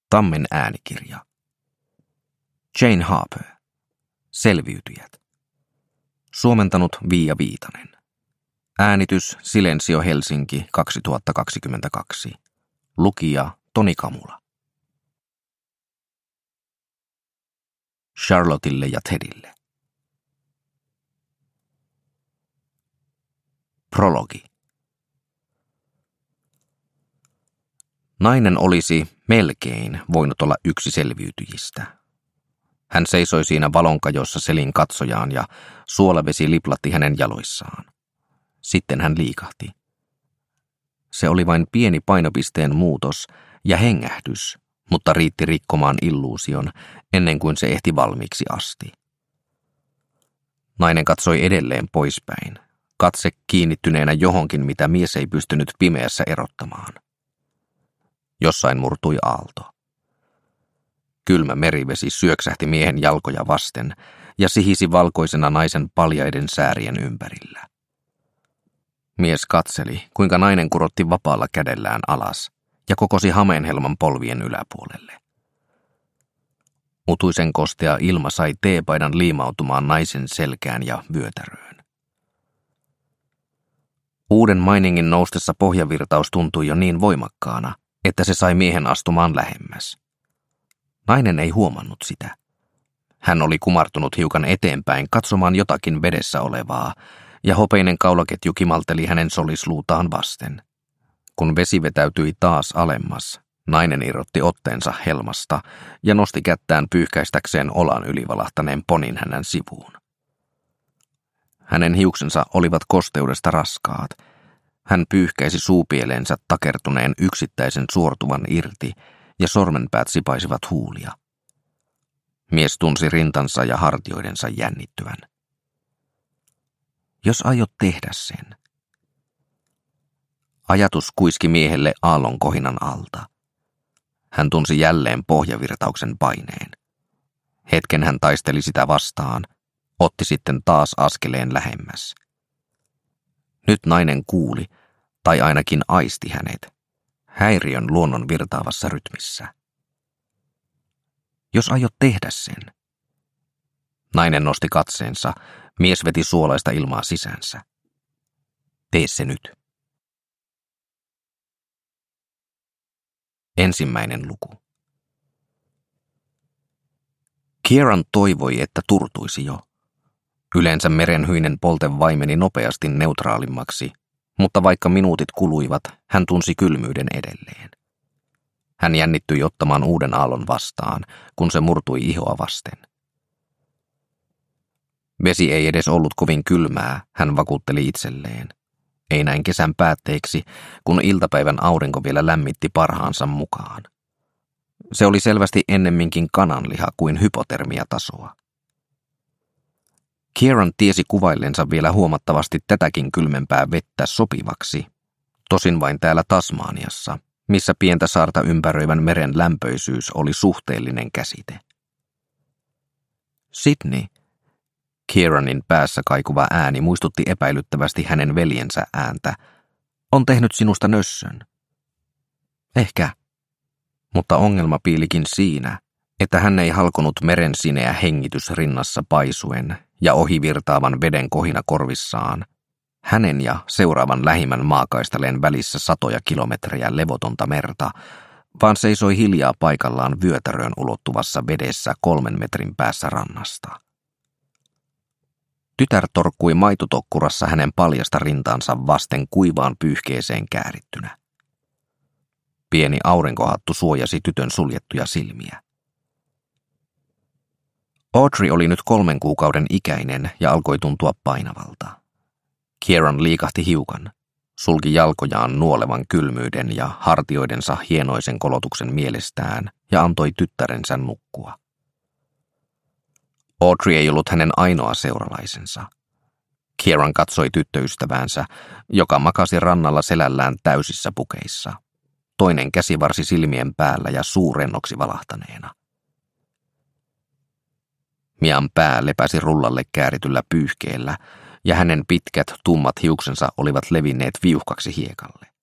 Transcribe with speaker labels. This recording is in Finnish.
Speaker 1: Tammen äänikirja. Jane Harper. Selviytyjät. Suomentanut Viia Viitanen. Äänitys Silensio Helsinki 2022. Lukija Toni Kamula. Charlottelle ja Tedille. Prologi. Nainen olisi melkein voinut olla yksi selviytyjistä. Hän seisoi siinä valonkajossa selin katsojaan ja suolavesi liplatti hänen jaloissaan. Sitten hän liikahti. Se oli vain pieni painopisteen muutos ja hengähdys, mutta riitti rikkomaan illuusion ennen kuin se ehti valmiiksi asti. Nainen katsoi edelleen poispäin, katse kiinnittyneenä johonkin, mitä mies ei pystynyt pimeässä erottamaan. Jossain murtui aalto. Kylmä merivesi syöksähti miehen jalkoja vasten ja sihisi valkoisena naisen paljaiden säärien ympärillä. Mies katseli, kuinka nainen kurotti vapaalla kädellään alas ja kokosi hameenhelman polvien yläpuolelle. Utuisen kostea ilma sai teepaidan liimautumaan naisen selkään ja vyötäröön. Uuden mainingin noustessa pohjavirtaus tuntui jo niin voimakkaana, että se sai miehen astumaan lähemmäs. Nainen ei huomannut sitä. Hän oli kumartunut hiukan eteenpäin katsomaan jotakin vedessä olevaa, ja hopeinen kaulaketju kimalteli hänen solisluutaan vasten. Kun vesi vetäytyi taas alemmas, nainen irrotti otteensa helmasta ja nosti kättään pyyhkäistäkseen olan ylivalahtaneen ponin hänen sivuun. Hänen hiuksensa olivat kosteudesta raskaat. Hän pyyhkäisi suupieleensä takertuneen yksittäisen suortuvan irti, ja sormenpäät sipaisivat huulia. Mies tunsi rintansa ja hartioidensa jännittyvän. Jos aiot tehdä sen. Ajatus kuiski miehelle aallonkohinan alta. Hän tunsi jälleen pohjavirtauksen paineen. Hetken hän taisteli sitä vastaan, otti sitten taas askeleen lähemmäs. Nyt nainen kuuli, tai ainakin aisti hänet, häiriön luonnon virtaavassa rytmissä. Jos aiot tehdä sen. Nainen nosti katseensa, mies veti suolaista ilmaa sisäänsä. Tee se nyt. Ensimmäinen luku. Kieran toivoi, että turtuisi jo. Yleensä merenhyinen polte vaimeni nopeasti neutraalimmaksi, mutta vaikka minuutit kuluivat, hän tunsi kylmyyden edelleen. Hän jännittyi ottamaan uuden aallon vastaan, kun se murtui ihoa vasten. Vesi ei edes ollut kovin kylmää, hän vakuutteli itselleen. Ei näin kesän päätteeksi, kun iltapäivän aurinko vielä lämmitti parhaansa mukaan. Se oli selvästi ennemminkin kananliha kuin hypotermiatasoa. Kieran tiesi kuvaillensa vielä huomattavasti tätäkin kylmempää vettä sopivaksi, tosin vain täällä Tasmaniassa, missä pientä saarta ympäröivän meren lämpöisyys oli suhteellinen käsite. Sydney, Kieranin päässä kaikuva ääni muistutti epäilyttävästi hänen veljensä ääntä, on tehnyt sinusta nössön. Ehkä, mutta ongelma piilikin siinä, että hän ei halkonut meren sineä hengitys rinnassa paisuen ja ohivirtaavan veden kohina korvissaan, hänen ja seuraavan lähimmän maakaistaleen välissä satoja kilometrejä levotonta merta, vaan seisoi hiljaa paikallaan vyötäröön ulottuvassa vedessä 3 metrin päässä rannasta. Tytär torkkui maitotokkurassa hänen paljasta rintaansa vasten kuivaan pyyhkeeseen käärittynä. Pieni aurinkohattu suojasi tytön suljettuja silmiä. Audrey oli nyt 3 kuukauden ikäinen ja alkoi tuntua painavalta. Kieran liikahti hiukan, sulki jalkojaan nuolevan kylmyyden ja hartioidensa hienoisen kolotuksen mielestään ja antoi tyttärensä nukkua. Audrey ei ollut hänen ainoa seuralaisensa. Kieran katsoi tyttöystäväänsä, joka makasi rannalla selällään täysissä pukeissa. Toinen käsivarsi silmien päällä ja suu rennoksi valahtaneena. Mian pää lepäsi rullalle käärityllä pyyhkeellä, ja hänen pitkät, tummat hiuksensa olivat levinneet viuhkaksi hiekalle.